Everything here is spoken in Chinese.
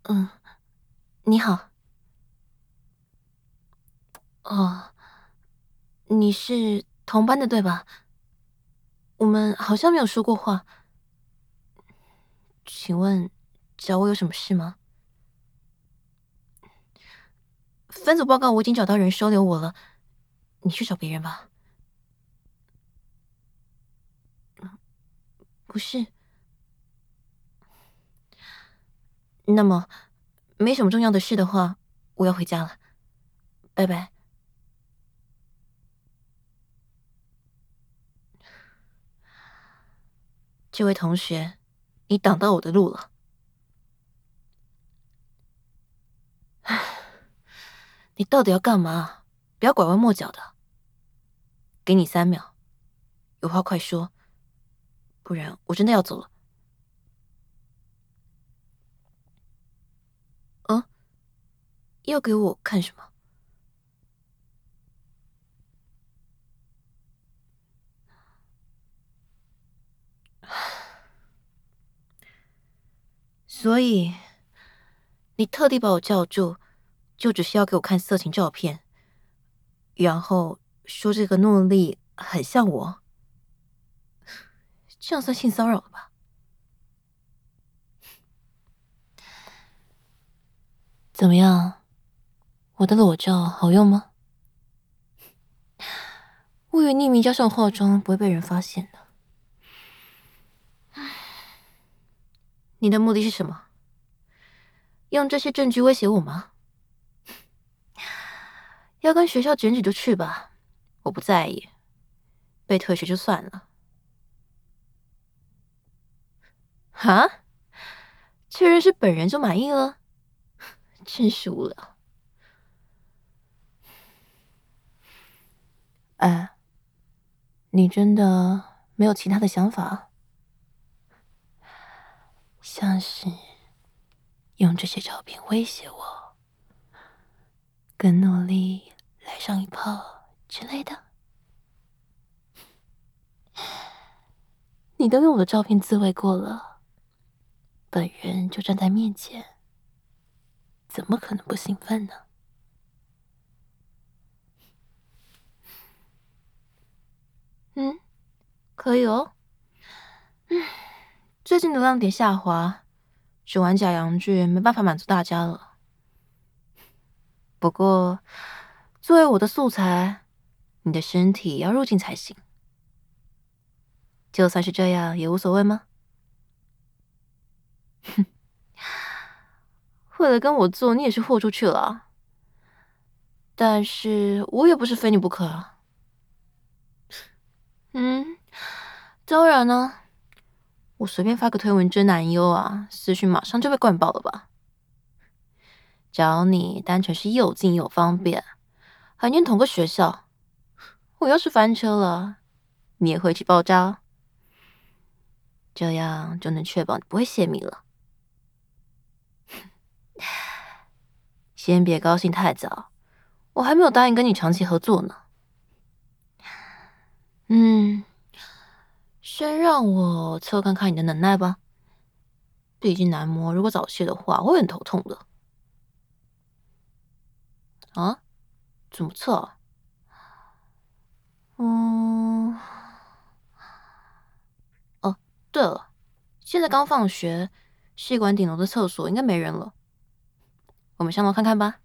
嗯，你好。哦，你是同班的对吧？我们好像没有说过话。请问找我有什么事吗？分组报告我已经找到人收留我了，你去找别人吧。不是。那么没什么重要的事的话，我要回家了，拜拜。这位同学，你挡到我的路了。你到底要干嘛？不要拐弯抹角的。给你3秒，有话快说，不然我真的要走了。嗯，要给我看什么？所以你特地把我叫住，就只是要给我看色情照片，然后说这个诺丽很像我，这样算性骚扰了吧？怎么样，我的裸照好用吗？我以为匿名加上化妆不会被人发现的。你的目的是什么？用这些证据威胁我吗？要跟学校检举就去吧，我不在意，被退学就算了。哈？确认是本人就满意了？真是无聊。哎，你真的没有其他的想法？像是用这些照片威胁我，跟诺丽来上一炮之类的？你都用我的照片自慰过了，本人就站在面前，怎么可能不兴奋呢？嗯，可以哦。最近流量点下滑，只玩假洋剧没办法满足大家了。不过，作为我的素材，你的身体要入镜才行。就算是这样，也无所谓吗？为了跟我做，你也是豁出去了啊。但是我也不是非你不可啊。嗯，当然呢，我随便发个推文真男优啊，私讯马上就被灌爆了吧？找你单纯是又近又方便，还念同个学校。我要是翻车了，你也会一起爆炸哦，这样就能确保你不会泄密了。先别高兴太早，我还没有答应跟你长期合作呢。嗯，先让我测看看你的能耐吧。毕竟男模如果早泄的话，会很头痛的。啊？怎么测啊？嗯，哦，对了，现在刚放学，系馆顶楼的厕所应该没人了，我们上楼看看吧。